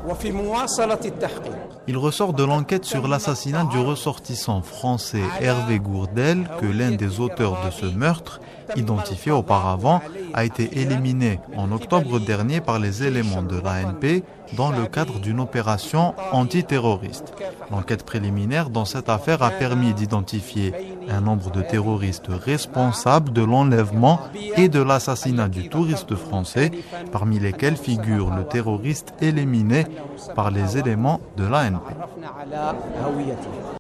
Il ressort de l'enquête sur l'assassinat du ressortissant français Hervé Gourdel que l'un des auteurs de ce meurtre, identifié auparavant, a été éliminé en octobre dernier par les éléments de l'ANP dans le cadre d'une opération antiterroriste. L'enquête préliminaire dans cette affaire a permis d'identifier un nombre de terroristes responsables de l'enlèvement et de l'assassinat du touriste français, parmi lesquels figure le terroriste éliminé par les éléments de l'ANP.